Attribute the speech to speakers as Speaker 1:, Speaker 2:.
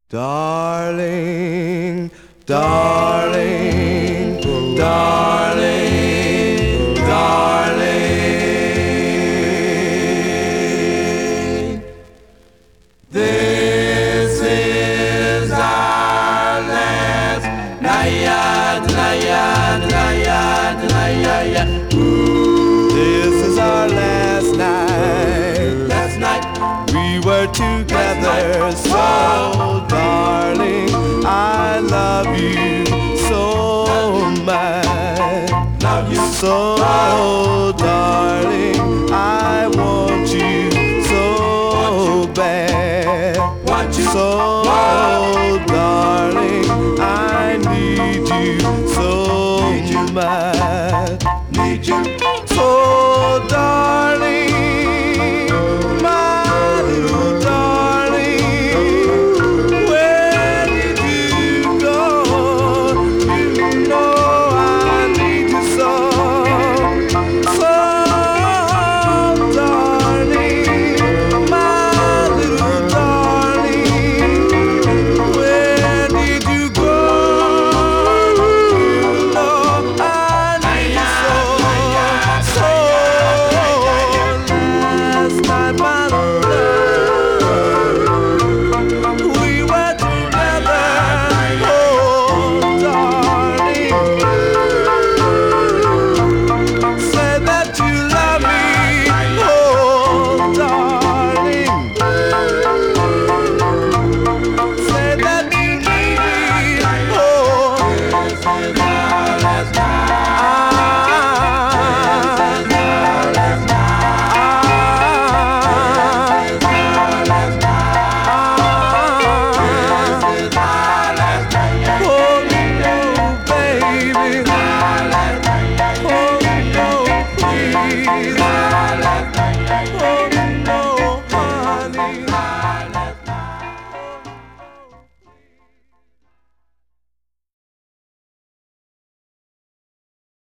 Speaker 1: Darling, darling, darling, darling. This is our last night, night, night, night. This is our last night. Last night we were together, so darling, I love you so much. Love you so, darling, I want you so bad. Want you so, darling.